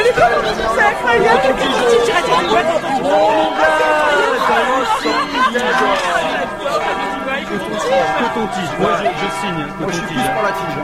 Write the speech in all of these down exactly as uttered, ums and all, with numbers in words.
C'est incroyable. Coton-tige, moi je, je signe. Moi je suis plus pour la tige.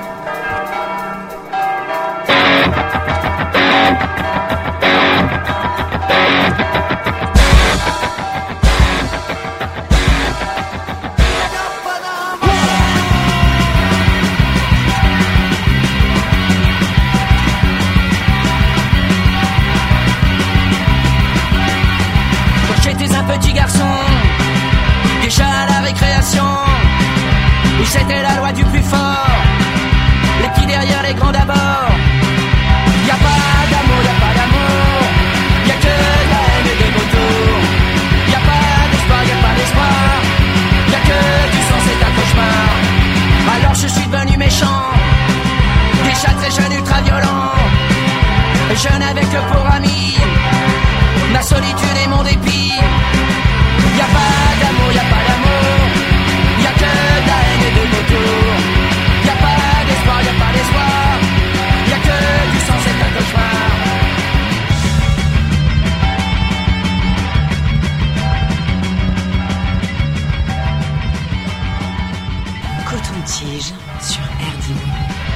Petit garçon, déjà à la récréation, où c'était la loi du plus fort, les petits derrière les grands d'abord. Y'a pas d'amour, y'a pas d'amour, y'a que de la haine et des vautours. Y'a pas d'espoir, y'a pas d'espoir, y'a que du sang, c'est un cauchemar. Alors je suis devenu méchant, déjà très jeune, ultra violent, jeune avec pour ami ma solitude et mon dépit. Y'a pas d'amour, y'a pas d'amour, y'a que de la haine et des vautours. Y'a pas d'espoir, y'a pas d'espoir, y'a que du sang, c'est un cauchemar. Coton-tige sur R D I.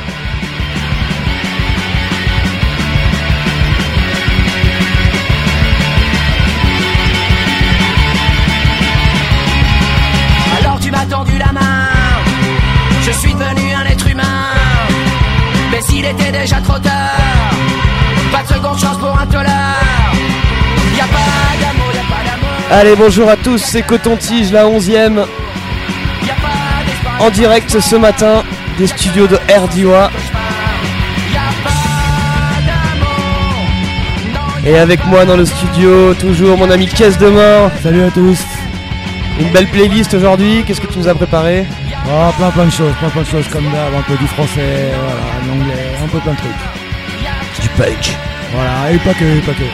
Tu m'as tendu la main, je suis devenu un être humain. Mais s'il était déjà trop tard, pas de seconde chance pour un tolard. Y'a pas d'amour, y'a pas d'amour. Allez, bonjour à tous, c'est Coton-tige, la onzième. En direct ce matin des studios de R D I. Et avec moi dans le studio, toujours mon ami Caisse de Mort. Salut à tous. Une belle playlist aujourd'hui, qu'est-ce que tu nous as préparé? Oh, plein plein de choses, plein plein de choses comme d'hab, un peu du français, voilà, l'anglais, un peu plein de trucs. Du punk. Voilà, et pas que, et pas que.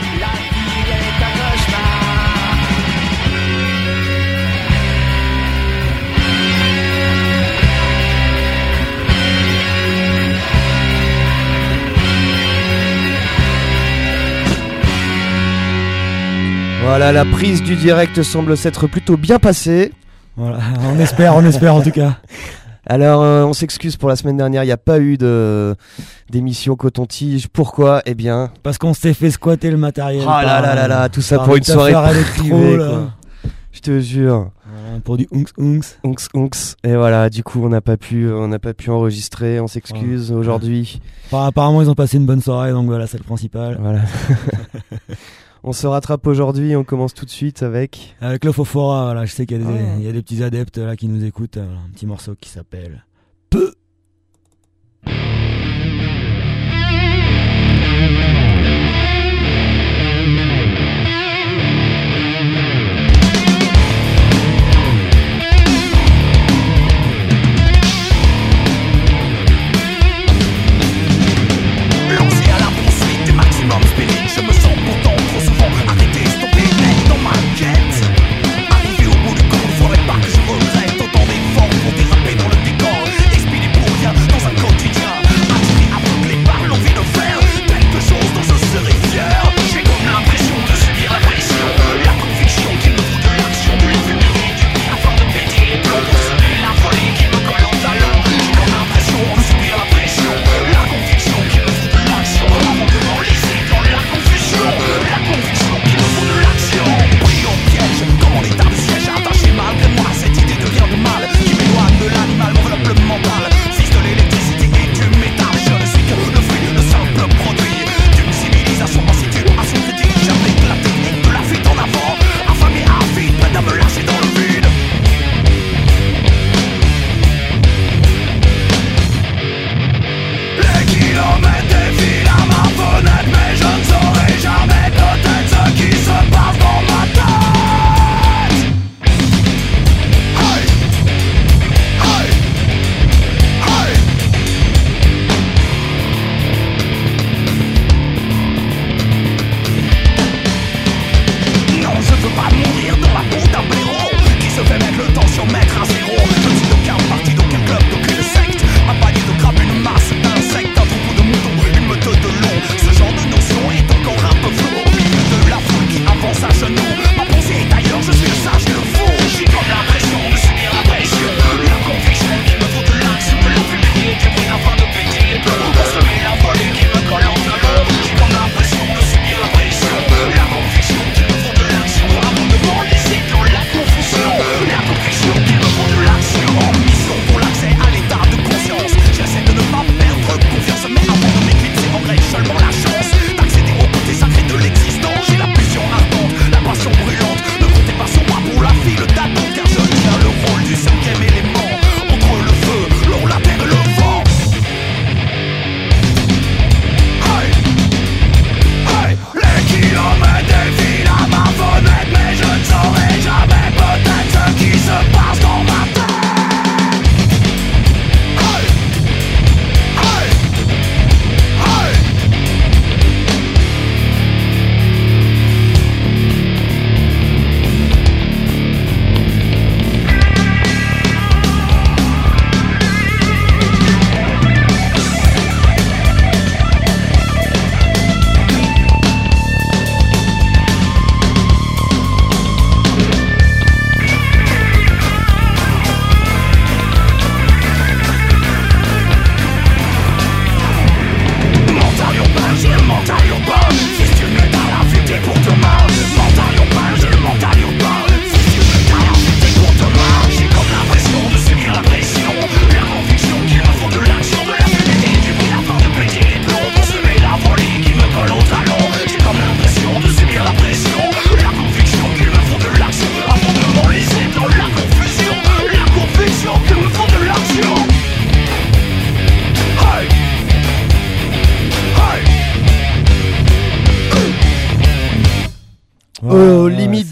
Voilà, la prise du direct semble s'être plutôt bien passée. Voilà, on espère, on espère en tout cas. Alors, euh, on s'excuse pour la semaine dernière, il n'y a pas eu de d'émission Coton-tige. Pourquoi? Eh bien... Parce qu'on s'est fait squatter le matériel. Ah là là là là, tout ça pour une soirée privée, quoi. Je te jure. Voilà, pour du unks unks. Unks unks. Et voilà, du coup, on n'a pas pu, on n'a pas pu enregistrer. On s'excuse voilà. Aujourd'hui. Enfin, apparemment, ils ont passé une bonne soirée, donc voilà, c'est le principal. Voilà. On se rattrape aujourd'hui, on commence tout de suite avec... Avec le Fofora, voilà, je sais qu'il y a des, oh. il y a des petits adeptes là qui nous écoutent. Voilà, un petit morceau qui s'appelle Peu. Lancé à la poursuite du maximum spirit, je me sens pourtant trop souvent arrêté, stoppé, net dans ma quête. Arrivé au bout du compte, faudrait pas que je regrette autant d'efforts pour déraper dans le décor.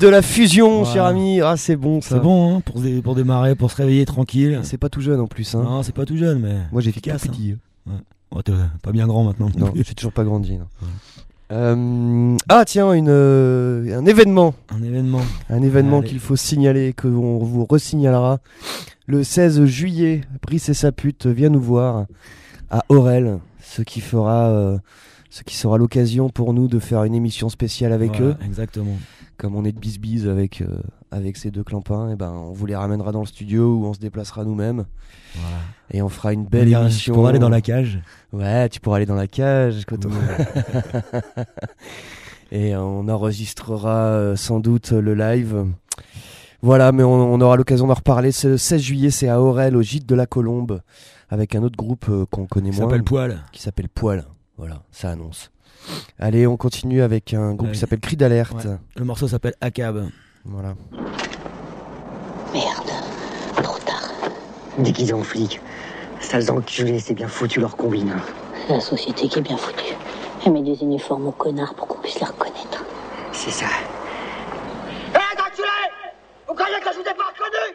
de la fusion, Voilà. cher ami. Ah, c'est bon ça. C'est bon hein, pour, dé- pour démarrer, pour se réveiller tranquille. C'est pas tout jeune en plus. Hein. Non, c'est pas tout jeune, mais Moi j'ai efficace. tout petit. hein. Oh, t'es pas bien grand maintenant. Non, j'ai toujours pas grandi. Non. Euh, ah tiens, une, euh, un événement. Un événement. Un événement Allez. qu'il faut signaler, que on vous resignalera. Le seize juillet, Brice et sa pute vient nous voir à Aurel, ce qui fera, euh, ce qui sera l'occasion pour nous de faire une émission spéciale avec Voilà, eux. Exactement. Comme on est de bis-bis avec, euh, avec ces deux clampins, et ben on vous les ramènera dans le studio où on se déplacera nous-mêmes Voilà. et on fera une belle Bien, émission. Pour aller dans la cage. Ouais, tu pourras aller dans la cage, Coton. Et on enregistrera euh, sans doute le live. Voilà, mais on, on aura l'occasion d'en reparler. C'est le seize juillet, c'est à Aurel, au Gîte de la Colombe, avec un autre groupe euh, qu'on connaît Ça moins. s'appelle Poil. Qui s'appelle Poil. Voilà, ça annonce. Allez, on continue avec un groupe Ouais. qui s'appelle Cri d'alerte. Ouais. Le morceau s'appelle Akab. Voilà. Merde, trop tard. Déguisé en flic. Sales enculés, c'est bien foutu leur combine. La société qui est bien foutue. Elle met des uniformes aux connards pour qu'on puisse les reconnaître. C'est ça. Hé, enculés! Vous croyez que je vous ai pas reconnu?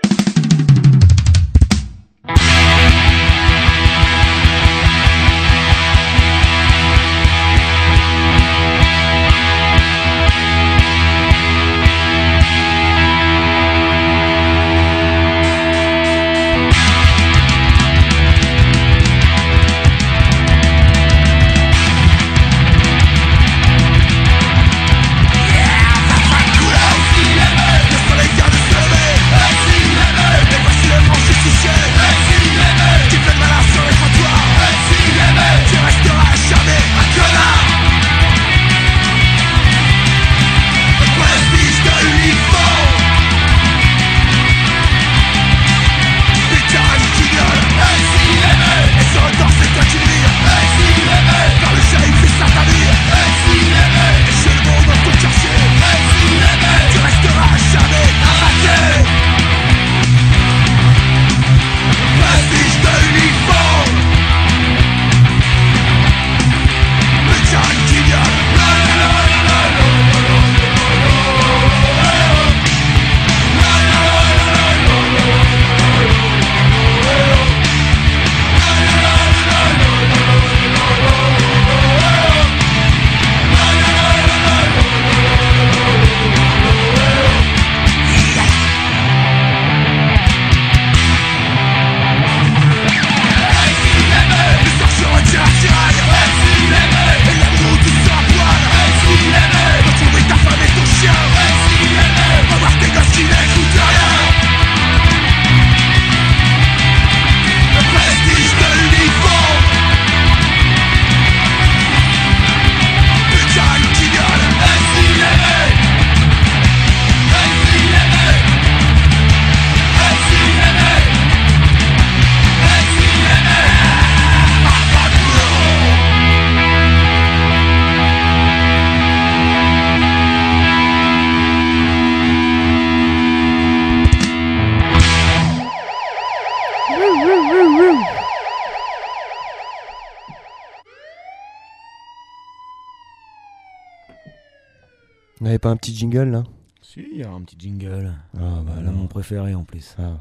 On n'avait pas un petit jingle là? Si, il y a un petit jingle. Ah bah Là, mon préféré en plus. Ah.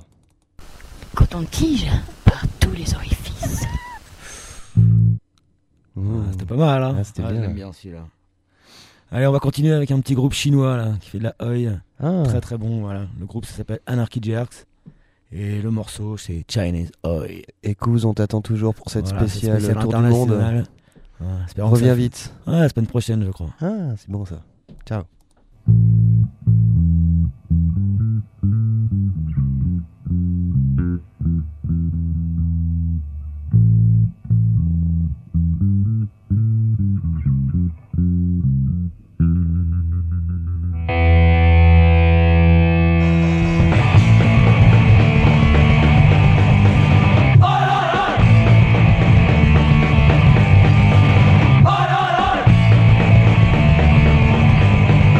Coton-tige par tous les orifices. Mmh. Ah, c'était pas mal, hein. Ah, c'était bien. J'aime bien celui-là. Allez, on va continuer avec un petit groupe chinois là, qui fait de la oi. Ah. Très très bon, voilà. Le groupe ça s'appelle Anarchy Jerks. Et le morceau c'est Chinese Oi. Et Kouz, on t'attend toujours pour cette Voilà, spéciale cette spéciale Tour du Monde. internationale. Ouais, espérons que Reviens ça- vite. Ouais, la semaine prochaine, je crois. Ah, c'est bon ça. Ciao. Oh,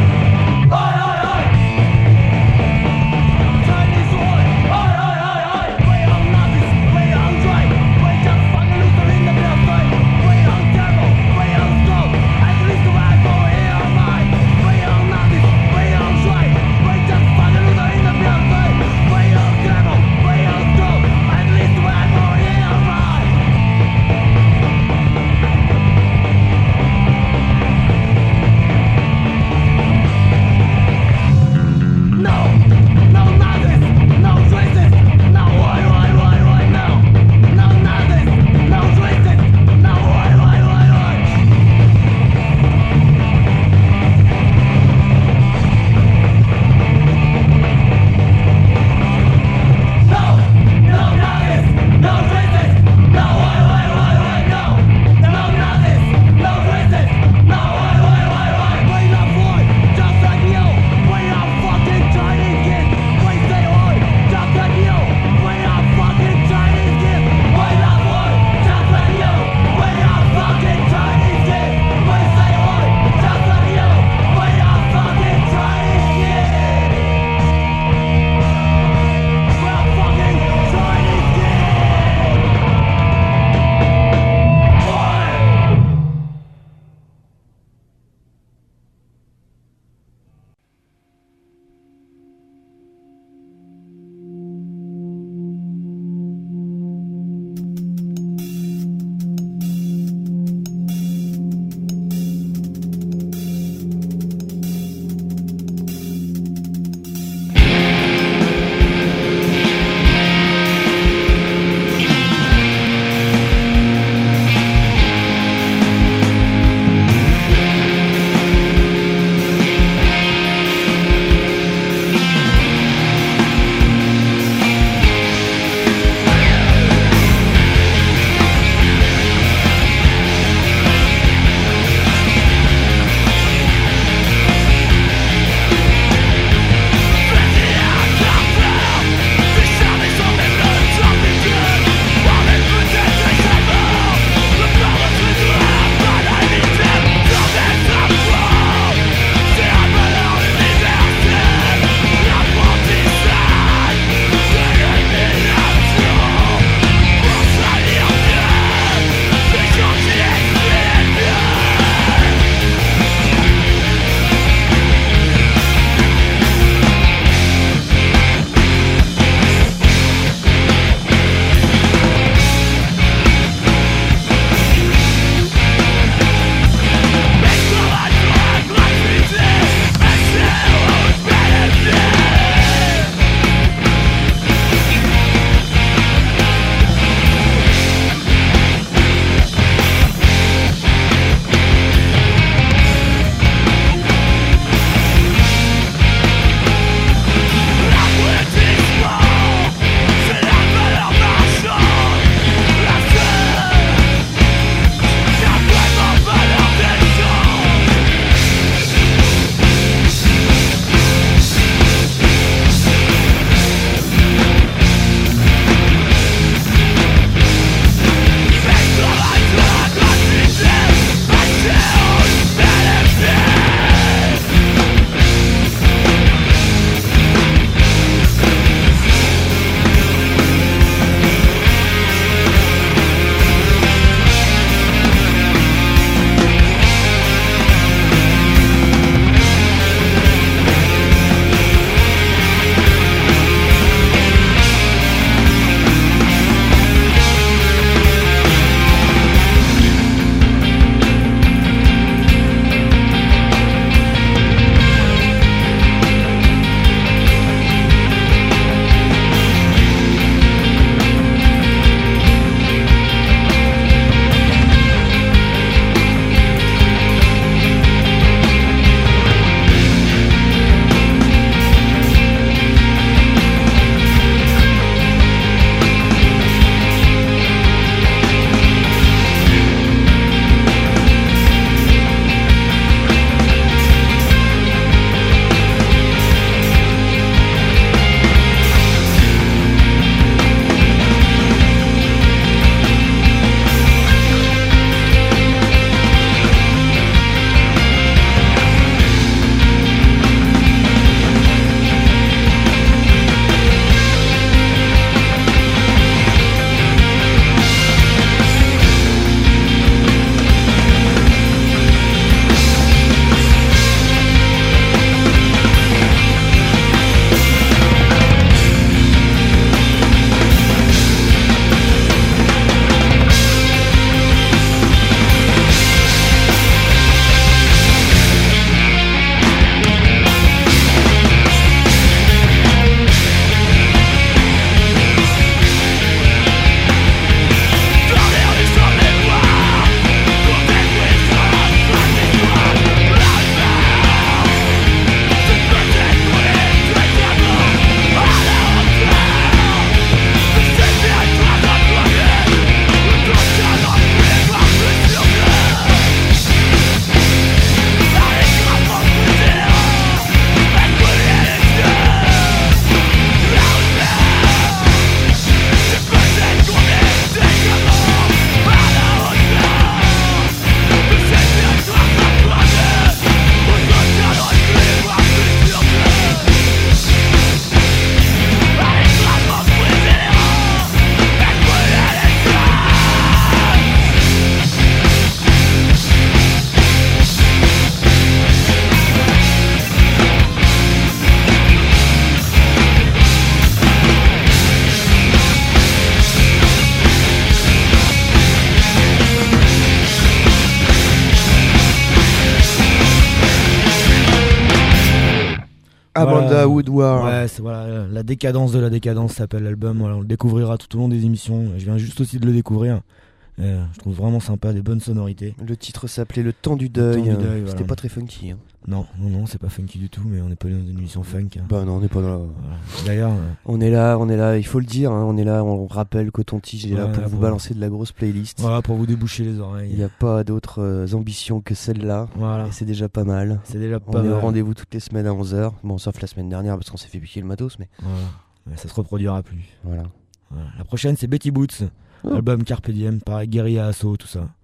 Amanda Voilà. Woodward. Ouais, c'est voilà, la décadence de la décadence s'appelle l'album. Voilà, on le découvrira tout au long des émissions. Je viens juste aussi de le découvrir. Euh, je trouve vraiment sympa, des bonnes sonorités. Le titre s'appelait Le temps du deuil. Le temps du deuil, C'était voilà. pas très funky. Hein. Non, non, non, c'est pas funky du tout, mais on n'est pas dans une émission funk. Hein. Bah non, on n'est pas dans la... Voilà. D'ailleurs, euh, On est là, on est là, il faut le dire, hein, on est là, on rappelle Coton-Tige est là Ouais, pour là, vous pour- balancer de la grosse playlist. voilà, pour vous déboucher les Il oreilles. n'y a pas d'autres euh, ambitions que celle-là. Voilà, Et c'est déjà pas mal. c'est déjà On pas est mal. au rendez-vous toutes les semaines à onze heures. Bon, sauf la semaine dernière parce qu'on s'est fait piquer le matos, mais Voilà. Mais ça se reproduira plus. voilà. Voilà. La prochaine, c'est Betty Boots. Oh. Album Carpe Diem, pareil, Guerilla Assaut, tout ça.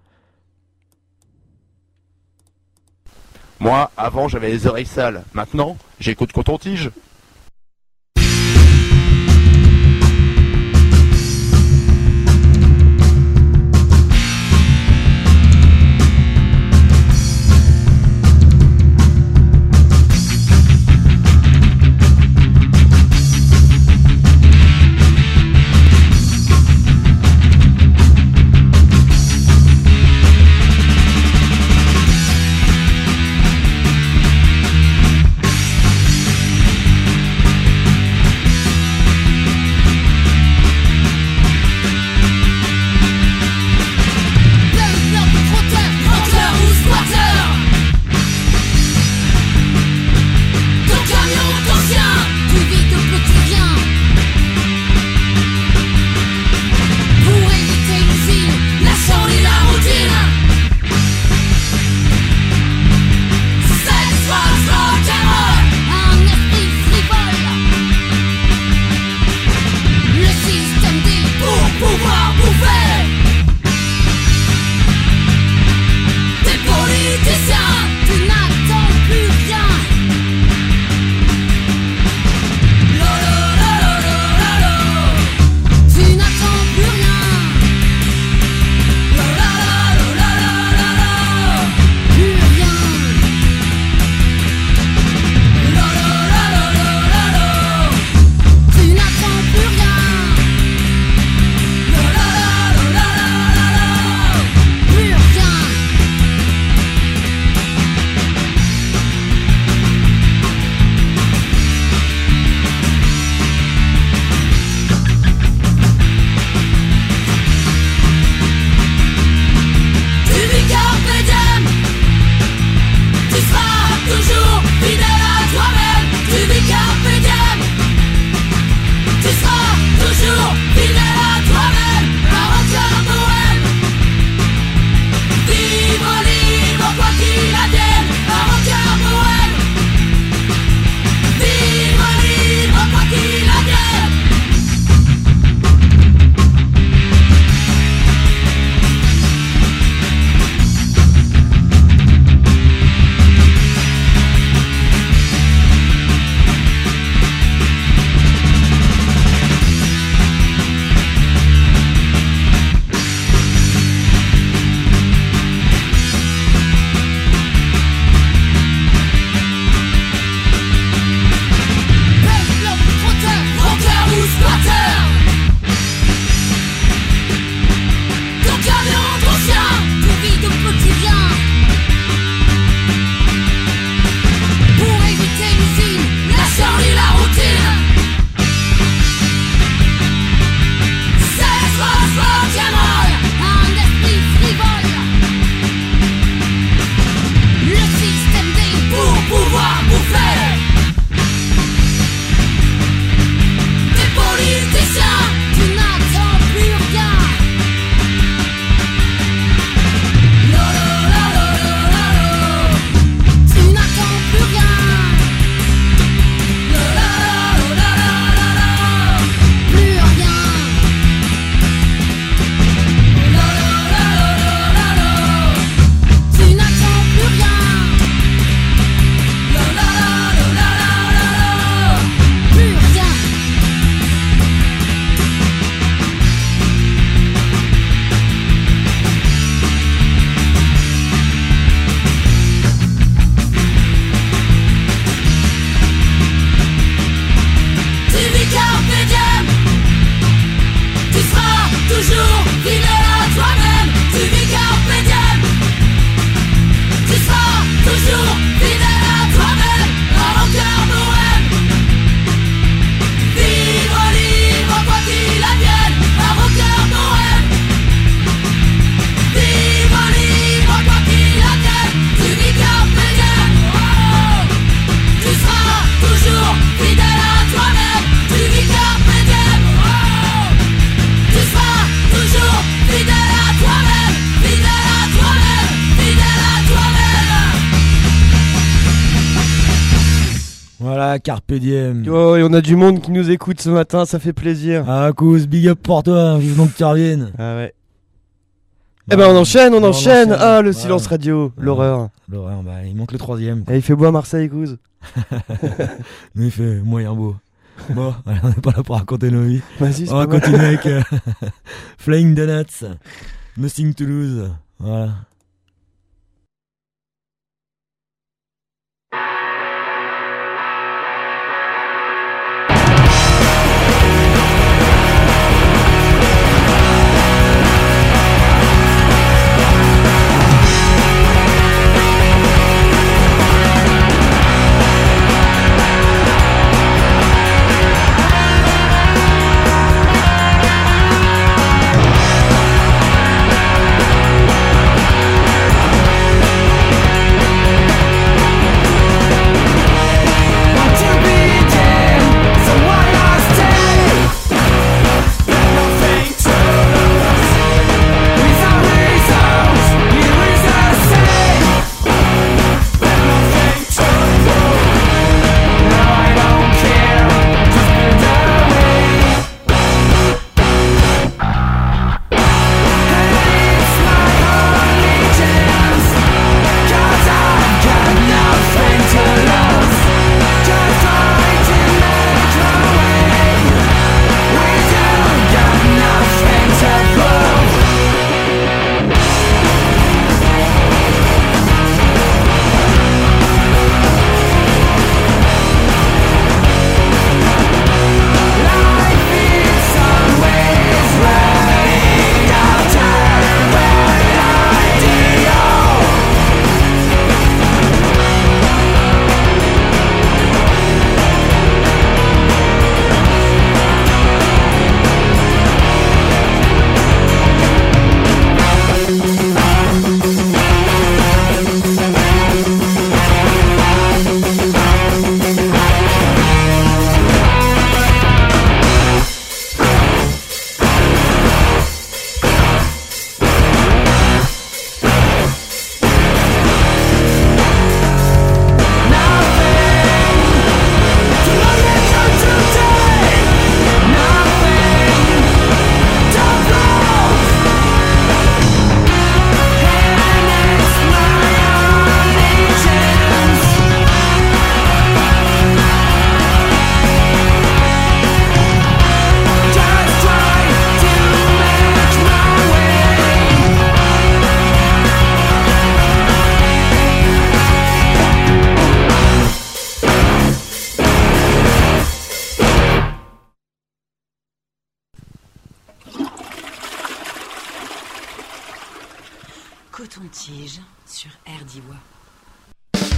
Moi, avant, j'avais les oreilles sales. Maintenant, j'écoute Coton-Tige. Thank Ah, carpe diem. Oh, et on a du monde qui nous écoute ce matin, ça fait plaisir. Ah, cause, big up pour toi, vivement que tu reviennes. Ah ouais. Eh ben on enchaîne, on, on enchaîne. enchaîne. Ah, le Voilà. silence radio, l'horreur. L'horreur, bah il manque le troisième. Et il fait beau à Marseille, Goose. Nous il fait moyen beau. Bon, allez, on n'est pas là pour raconter nos vies. Vas-y, c'est On va pas mal. continuer avec euh, Flying Donuts, Nothing to Lose. Voilà. Coton-tige sur R D I W A.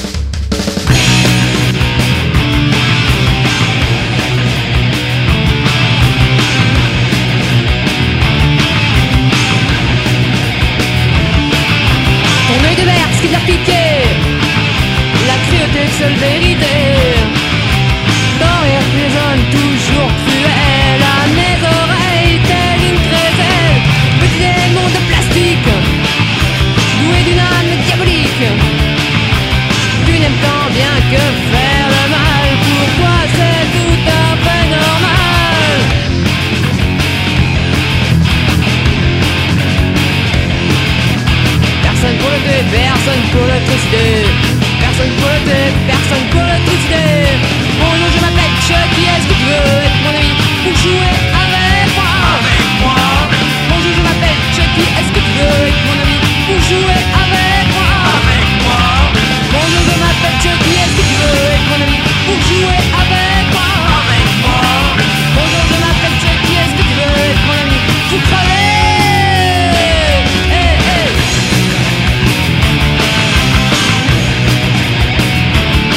Ton œil de mer, ce qui l'a piqué, la cruauté de seule vérité. Ton rire résonne toujours cruel à mes oreilles, telle une crézelle. Petit démon de plastique, doué d'une âme diabolique. Tu n'aimes tant bien que faire le mal, pour toi c'est tout à fait normal. Personne pour le tuer, personne pour le trucider. Personne pour le tuer, personne pour le trucider. Bonjour, je m'appelle Chucky, est-ce que tu veux être mon ami pour jouer avec moi? Avec moi. Bonjour, je m'appelle Chucky, est-ce que tu veux être mon ami pour jouer avec moi? Avec moi. Bonjour, je m'appelle Chucky, est-ce que tu veux être mon ami pour jouer avec moi? Avec moi. Bonjour, je m'appelle Chucky, est-ce que tu veux être mon ami pour crever? Hey, hey.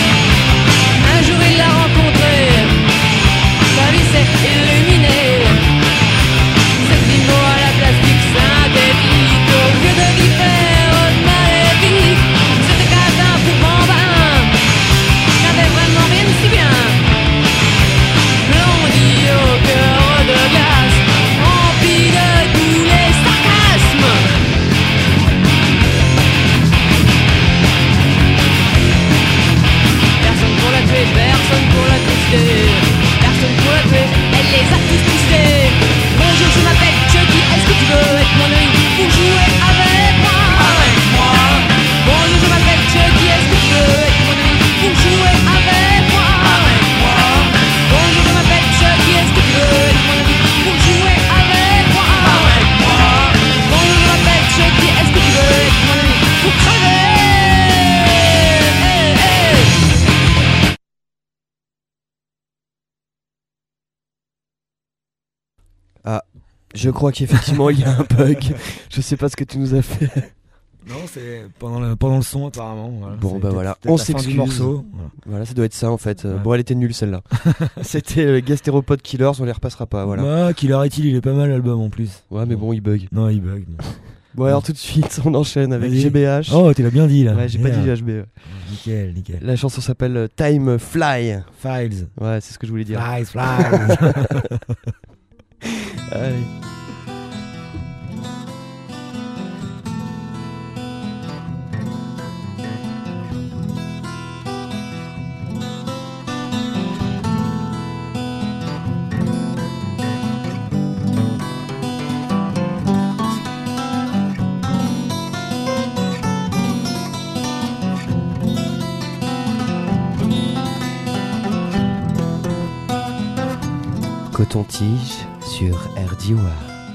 Ah, je crois qu'effectivement il y a un bug. Je sais pas ce que tu nous as fait. Non, c'est pendant le, pendant le son apparemment. Voilà. Bon C'est bah voilà, peut-être on la fin du s'excuse. morceau. Voilà. Voilà, ça doit être ça en fait. Ouais. Bon, elle était nulle celle-là. C'était euh, Gastéropod Killers, on les repassera pas. Voilà. Ouais, Killer Est-il, il est pas mal l'album en plus. Ouais, mais bon, il bug. Non, il bug. Bon, Bon, alors tout de suite, on enchaîne avec Vas-y. G B H. Oh, tu l'as bien dit là. Ouais, j'ai pas Yeah. dit H B. E. Nickel, nickel. La chanson s'appelle euh, Time Fly. Files. Ouais, c'est ce que je voulais dire. Flies, flies. Allez. Coton-tige sur R D W.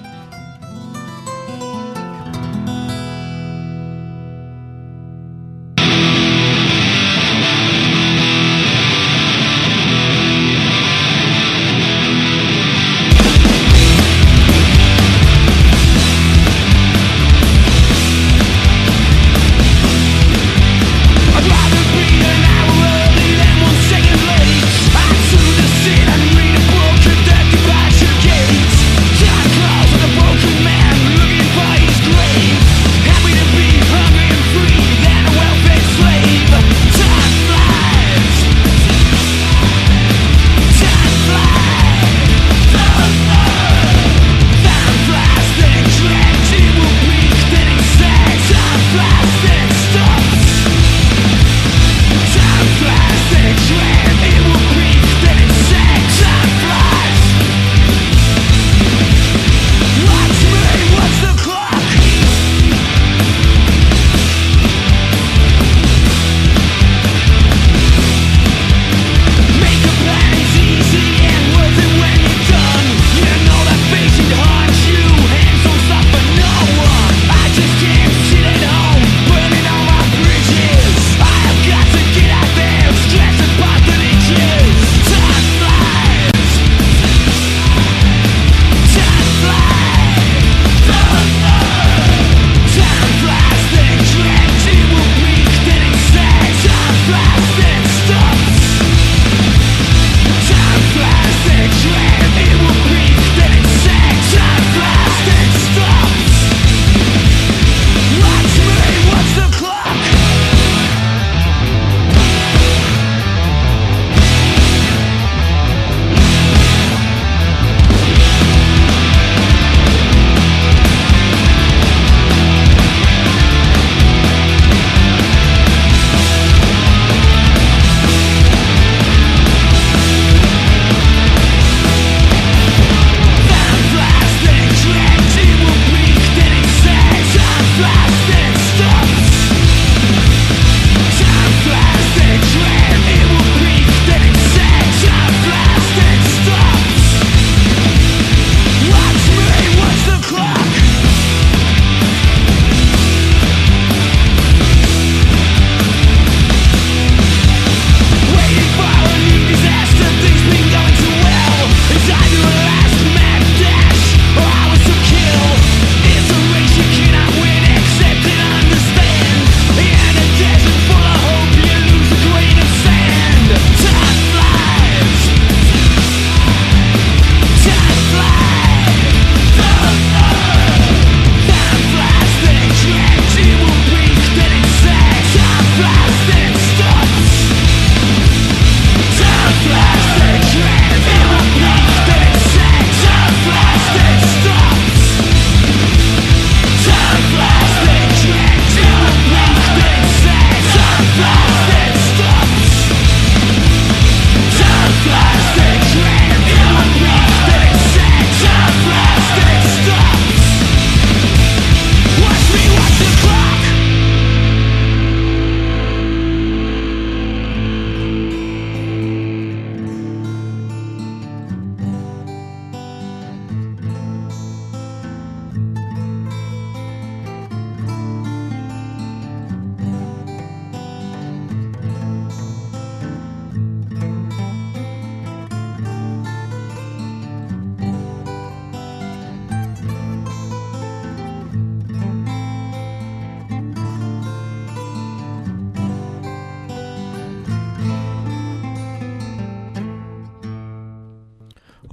I'd rather be an hour early than one second late. I to the scene and read a book at the departure gate. Time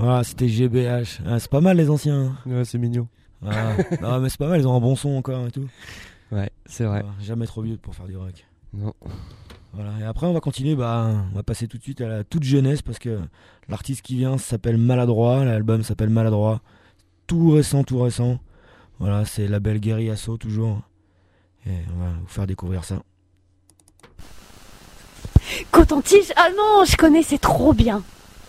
Voilà, c'était G B H. Ah, c'est pas mal les anciens. Ouais, c'est mignon. Voilà. Non, mais c'est pas mal, ils ont un bon son encore et tout. Ouais, c'est vrai. Voilà, jamais trop vieux pour faire du rock. Non. Voilà, et après on va continuer, bah, on va passer tout de suite à la toute jeunesse parce que l'artiste qui vient s'appelle Maladroit, l'album s'appelle Maladroit. Tout récent, tout récent. Voilà, c'est label Guerilla Asso toujours. Et on va vous faire découvrir ça. Coton-tige, ah non, je connais, c'est trop bien.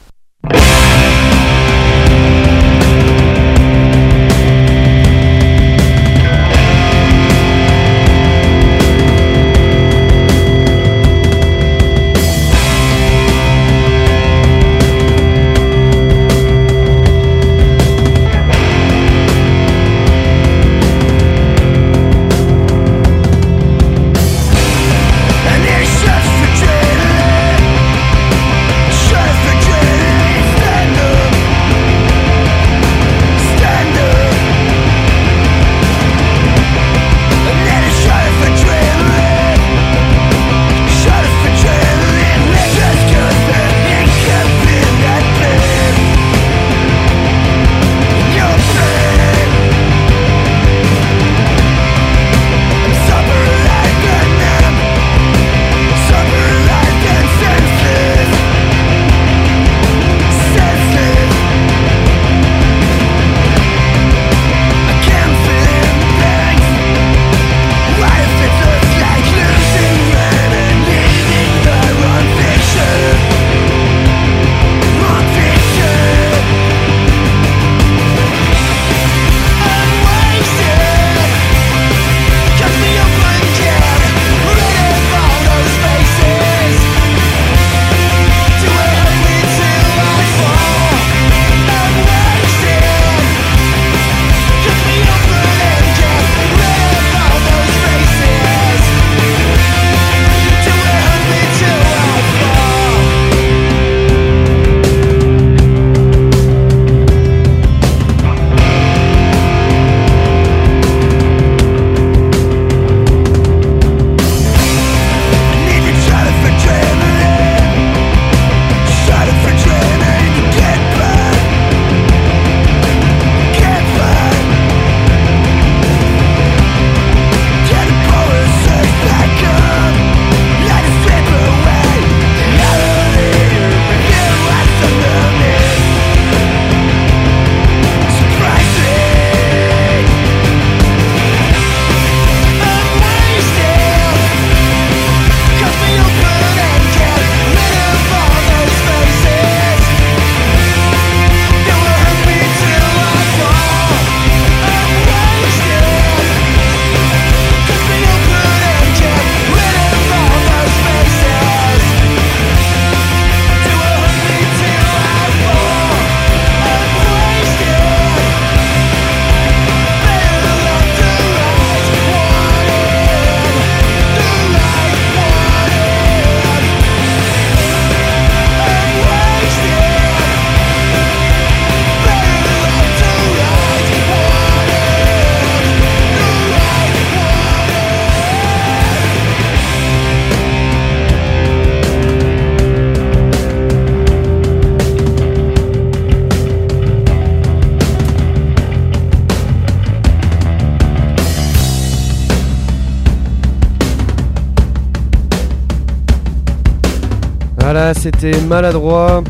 Voilà, c'était Maladroit.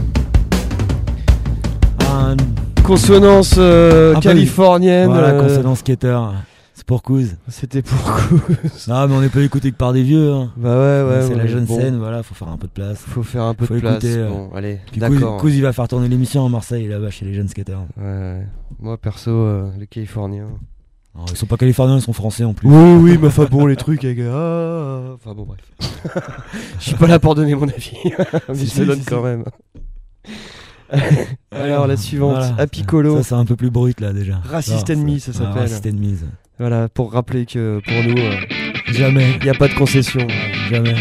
Un... Consonance euh, californienne. Voilà, euh... consonance skater. C'est pour Couz. C'était pour Couz. Non, mais on n'est pas écouté que par des vieux. Hein. Bah ouais, ouais. C'est ouais, la jeune bon. scène, voilà, faut faire un peu de place. Faut faire un peu faut de place. Écouter, bon, euh... allez, Puis d'accord. Couz, il va faire tourner l'émission à Marseille, là-bas, chez les jeunes skaters. Ouais, ouais. Moi, perso, euh, les Californiens. Non, ils sont pas californiens, ils sont français en plus. Oui, oui, mais enfin bon, les trucs avec. Ah, enfin bon, bref. Je suis pas là pour donner mon avis, mais si, je si, le donne si, quand si. même. Alors, la suivante, voilà. Apicolo. Ça, c'est un peu plus brut là déjà. Racist Alors, Enemy, ça s'appelle. Racist Enemy. Voilà, pour rappeler que pour nous, euh, jamais. Il n'y a pas de concession. Jamais.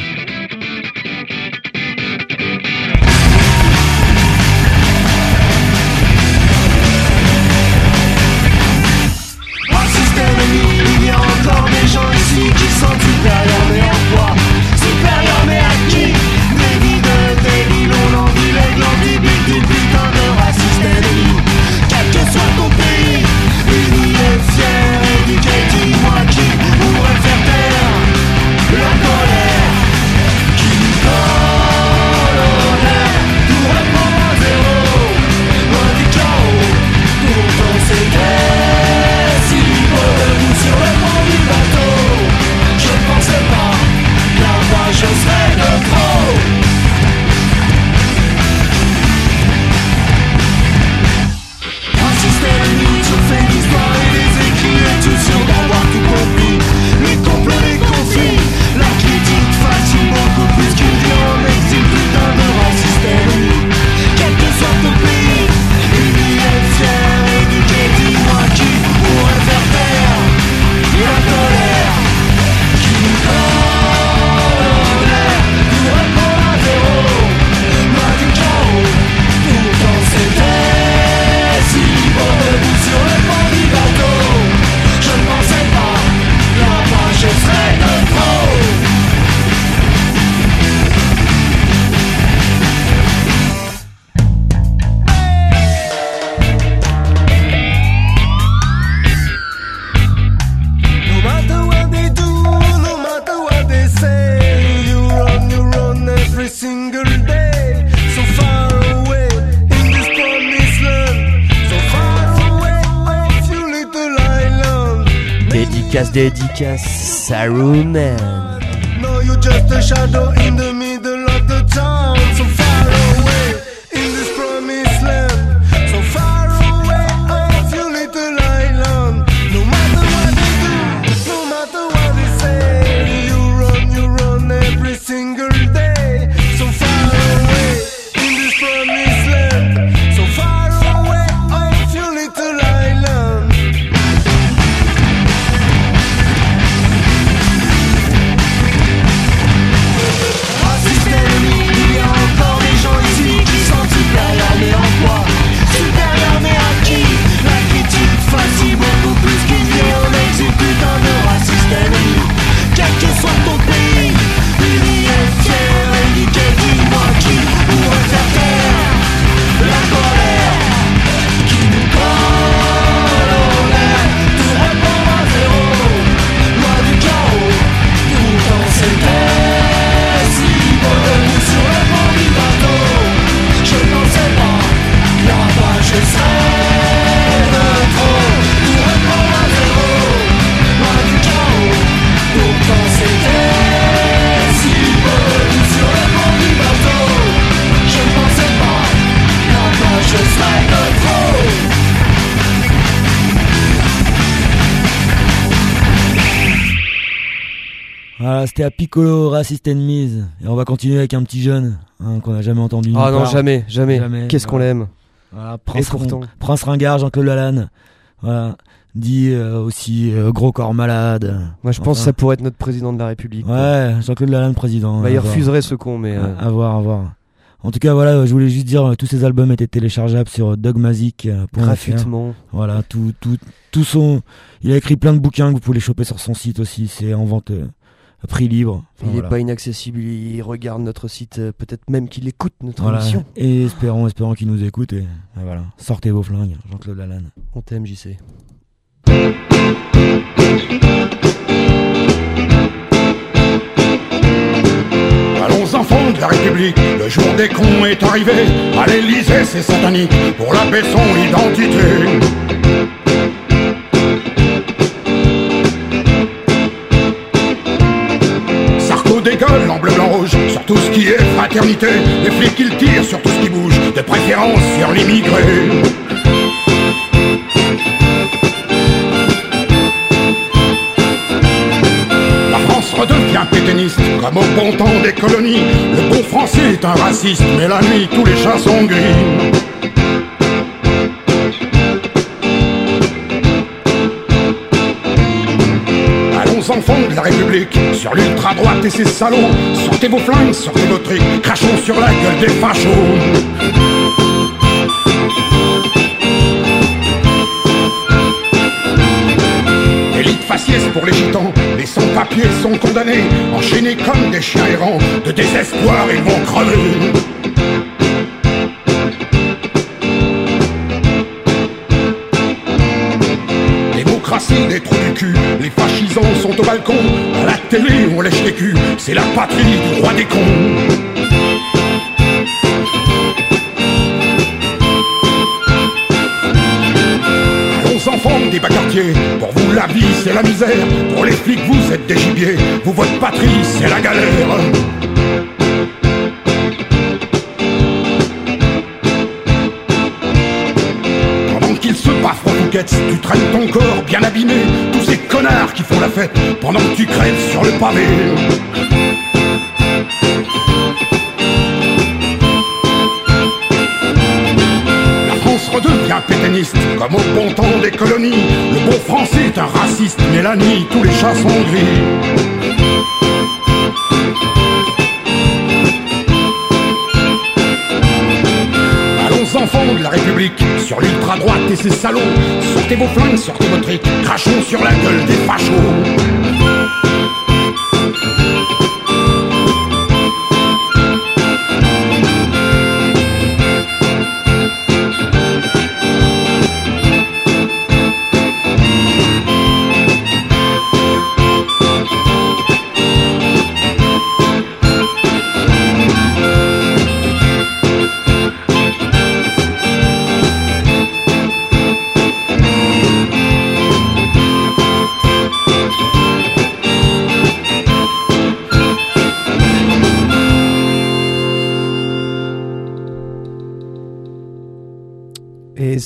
Il y a encore des gens ici qui sont supérieurs, mais en quoi? Supérieurs, mais à qui? Des vides, des villes, on en dit les glands typiques du putain de raciste ennemi. Dédicace, dédicace, Saruman. No, you're just a shadow in the middle of the town. So far away in this promised land. So far away off your little island. No matter what they do, no matter what they say, you run, you run every single day. So far away in this promised land. So far away off your little island. Il y a encore des gens ici qui sont supérieurs, mais en quoi? Supérieurs mais à qui? La critique facile beaucoup plus qu'il vient en exécutant de racistes ennemis. Quel que soit ton pays, unis et fiers, indiquez, dis-moi qui pourrait faire taire la colère qui nous colle au nerf. Tout répond à zéro, loin du chaos, pourtant c'était sur le pont du bateau, je pensais pas, là-bas je serais de trop. Tout répond à zéro, loin du chaos, pourtant c'était si beau. Sur le pont du bateau, je pensais pas, là-bas je serais de trop. Voilà, c'était à Piccolo, Racist Enemies. Et on va continuer avec un petit jeune hein, qu'on n'a jamais entendu. Ah non, part. jamais, jamais, jamais. Qu'est-ce voilà. qu'on l'aime. Voilà, Prince, Et pourtant. Ron, Prince Ringard, Jean-Claude Lalanne. Voilà, dit euh, aussi euh, gros corps malade. Moi, je enfin, pense que ça pourrait être notre président de la République. Ouais, quoi. Jean-Claude Lalanne, président. Bah, il refuserait ce con, mais. Euh... À, à voir, à voir. En tout cas, voilà, je voulais juste dire, euh, tous ces albums étaient téléchargeables sur dogmazic point f r. Gratuitement. Voilà, tout, tout, tout son. Il a écrit plein de bouquins que vous pouvez les choper sur son site aussi. C'est en vente. Euh, prix libre. Enfin, il voilà. n'est pas inaccessible, il regarde notre site, euh, peut-être même qu'il écoute notre voilà. émission. Et espérons, espérons qu'il nous écoute. Et, et voilà, sortez vos flingues, Jean-Claude Lalanne. On t'aime, J C. Allons enfants de la République, le jour des cons est arrivé. À l'Élysée c'est satanique, pour la paix son identité. Dégueule en bleu, blanc, rouge sur tout ce qui est fraternité. Les flics ils tirent sur tout ce qui bouge, de préférence sur l'immigré. La France redevient pétainiste, comme au bon temps des colonies. Le bon français est un raciste, mais la nuit tous les chats sont gris. Enfants de la République, sur l'ultra-droite et ses salauds, sortez vos flingues, sortez vos trucs, crachons sur la gueule des fachos. Élite faciès pour les gitans, les sans-papiers sont condamnés, enchaînés comme des chiens errants, de désespoir ils vont crever. Des trous du cul, les fascisants sont au balcon. À la télé on lèche les culs, c'est la patrie du roi des cons. Allons enfants des bas quartiers, pour vous la vie c'est la misère. Pour les flics vous êtes des gibiers, vous votre patrie c'est la galère. Qu'il se baffe en bouquette, tu traînes ton corps bien abîmé. Tous ces connards qui font la fête pendant que tu crèves sur le pavé. La France redevient pétainiste, comme au bon temps des colonies. Le bon français est un raciste, mais la nuit tous les chats sont gris. Enfants de la République, sur l'ultra-droite et ses salauds, sortez vos flingues, sortez vos trucs, crachons sur la gueule des fachos.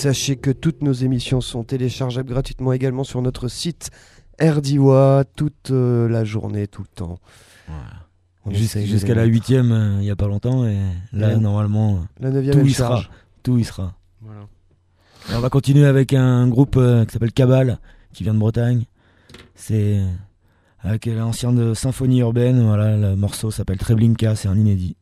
sachez que toutes nos émissions sont téléchargeables gratuitement également sur notre site Erdiwa toute euh, la journée, tout le temps. Voilà. Jusqu'à, jusqu'à la huitième, il euh, n'y a pas longtemps, et là, ouais. normalement, la neuvième, tout y sera. Tout y sera. Voilà. Et on va continuer avec un groupe euh, qui s'appelle Cabal, qui vient de Bretagne. C'est avec l'ancien de Symphonie Urbaine. Voilà, le morceau s'appelle Treblinka, c'est un inédit.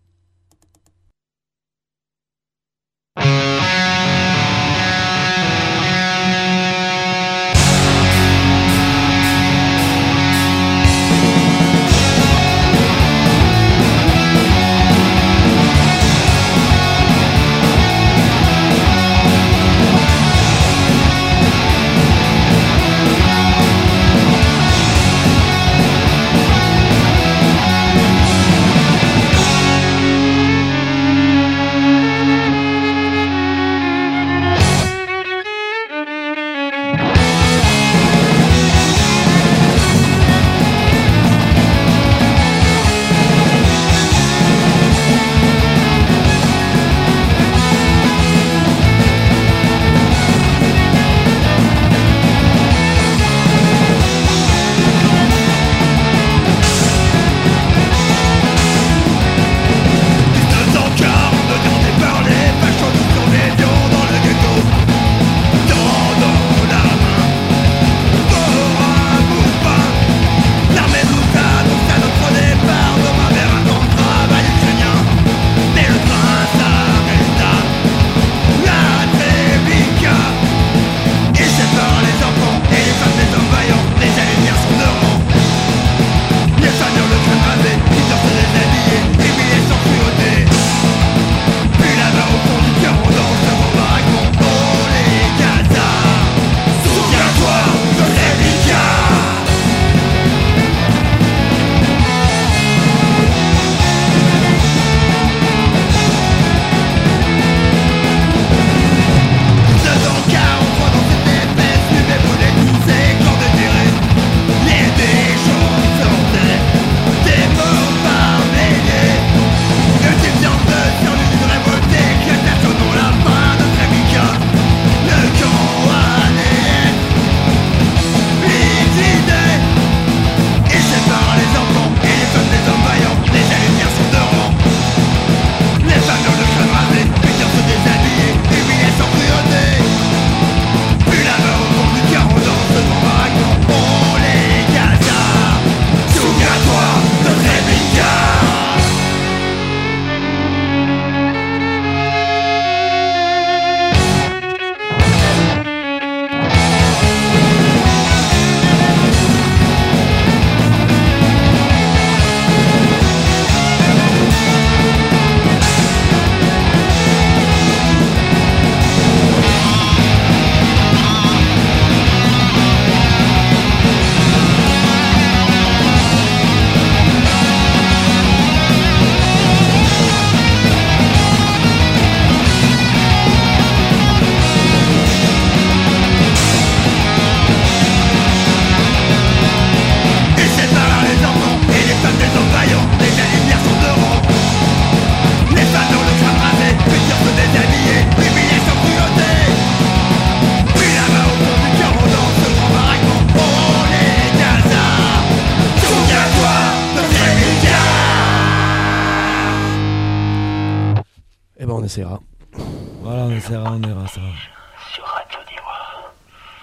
On essaiera. Voilà, on essaiera, on ira, ça va. Sur Radio Diwa.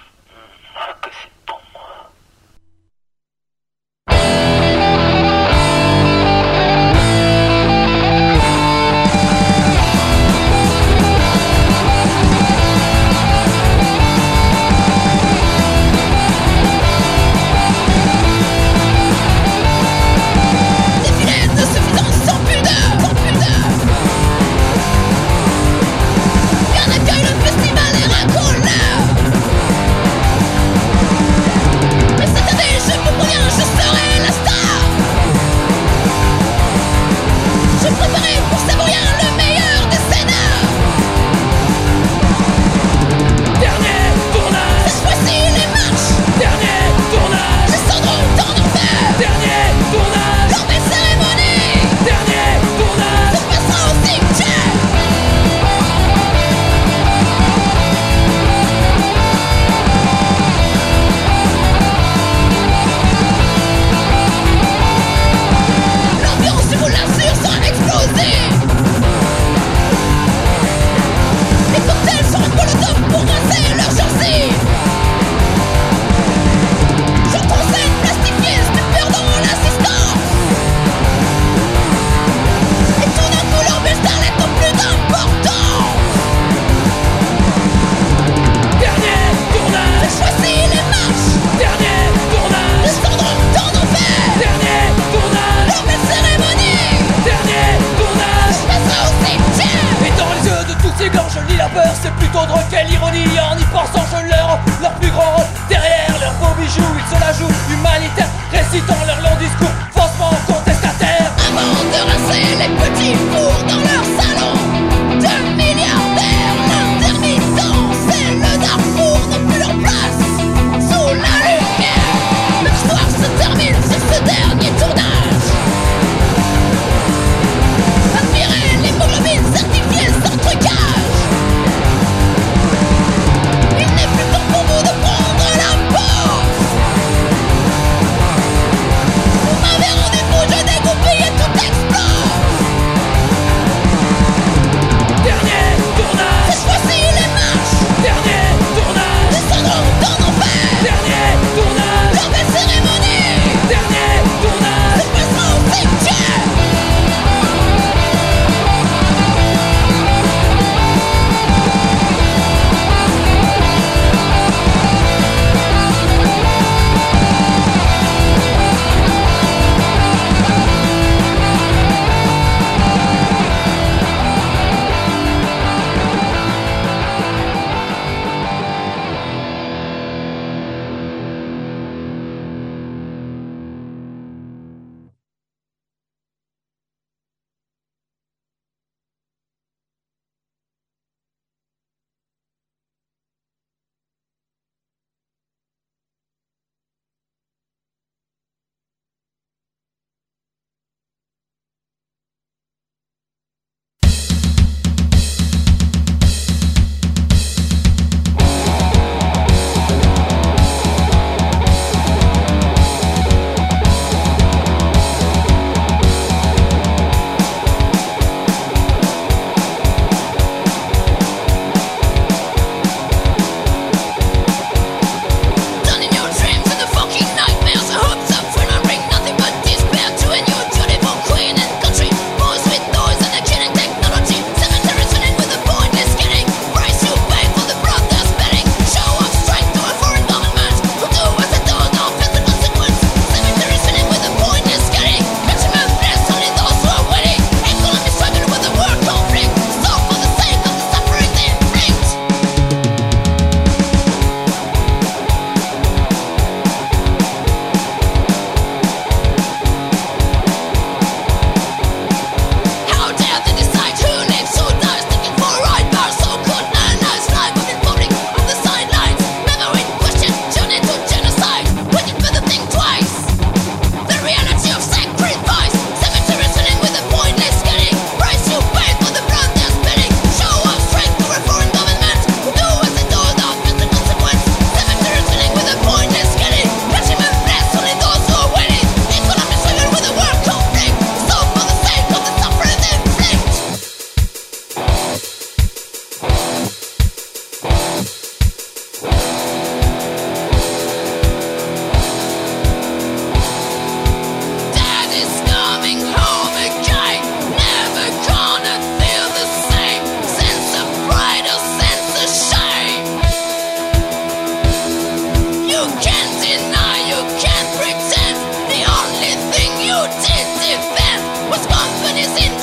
Mmh, que c'est bon. Festival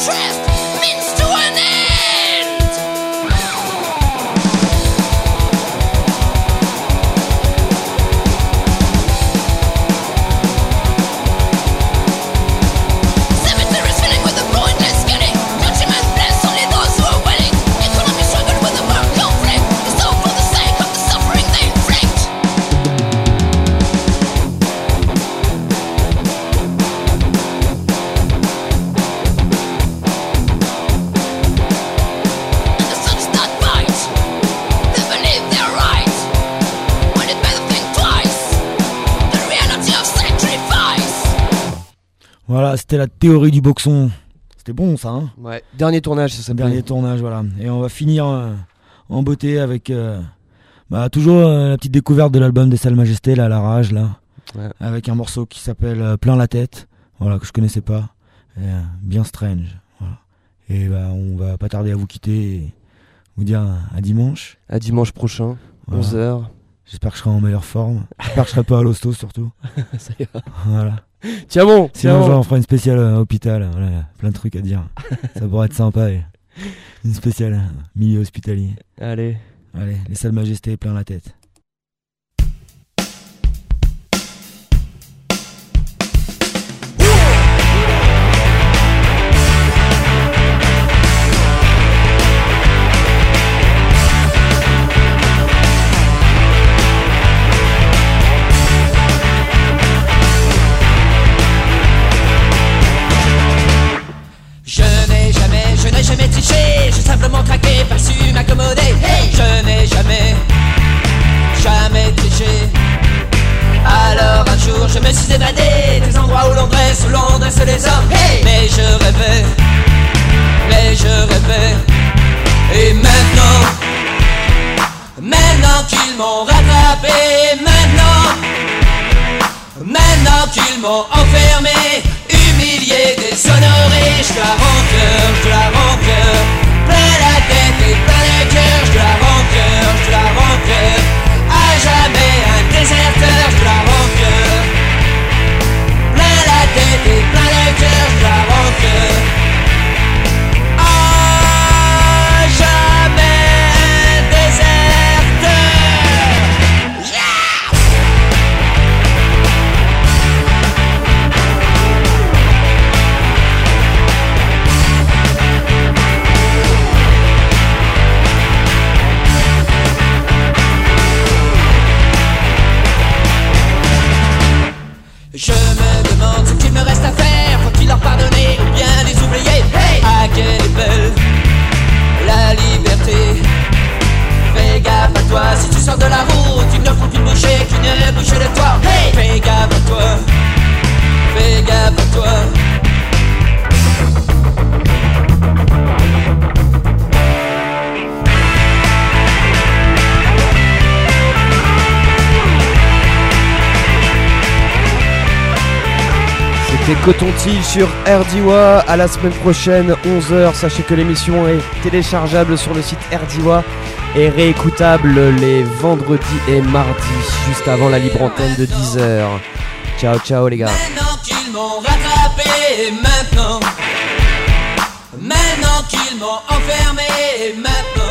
interest means to an end. Cemeteries filling with the pointless skinny. Countrymen bless only those who are willing. Economy struggle with the world conflict. It's all for the sake of the suffering they inflict. And the sun's not right. They believe they're right. When it better think twice. The reality of sacrifice. Voilà, c'était la théorie du boxon. C'était bon ça, hein? Ouais. Dernier tournage, ça s'appelle. Dernier tournage, voilà. Et on va finir euh, en beauté avec euh, bah, toujours euh, la petite découverte de l'album des Salles Majestés, là, La Rage, là. Ouais. Avec un morceau qui s'appelle euh, Plein la tête, voilà, que je connaissais pas. Et, euh, bien strange, voilà. Et bah, on va pas tarder à vous quitter et vous dire à, à dimanche. À dimanche prochain, Voilà. onze heures. J'espère que je serai en meilleure forme. J'espère que je serai pas à l'hosto surtout. Ça ira. Voilà. Tiens bon, Sinon, tiens bon. genre, on fera une spéciale euh, hôpital. Voilà, y a plein de trucs à dire. Ça pourrait être sympa. Et une spéciale euh, milieu hospitalier. Allez. Allez, les Salles Majestés, plein la tête. Je n'ai jamais, je n'ai jamais triché, j'ai simplement craqué, pas su m'accommoder. Hey, je n'ai jamais, jamais triché. Alors un jour je me suis évadé des endroits où l'on dresse, où l'on dresse les hommes. Hey, mais je rêvais, mais je rêvais. Et maintenant, maintenant qu'ils m'ont rattrapé, maintenant, maintenant qu'ils m'ont enfermé, humilié, déshonoré, je la rancœur, je la rancœur, plein la tête et plein le cœur, je la rancœur, je la rancœur, à jamais un déserteur, je la rancœur, plein la tête et plein le cœur, je la rancœur, à jamais un déserteur. Yeah! Je me demande ce qu'il me reste à faire. Faut-il leur pardonner ou bien les oublier? Hey, à quelle est belle la liberté. Fais gaffe à toi, si tu sors de la route, ils ne font qu'une bouchée, qu'une bouchée de toi. Hey, fais gaffe à toi, fais gaffe à toi. C'était Coton-Tige sur Erdiwa. À la semaine prochaine, onze heures. Sachez que l'émission est téléchargeable sur le site Erdiwa et réécoutable les vendredis et mardis, juste avant la libre antenne de dix heures. Ciao, ciao les gars. Maintenant qu'ils m'ont rattrapé, maintenant, maintenant qu'ils m'ont enfermé, maintenant.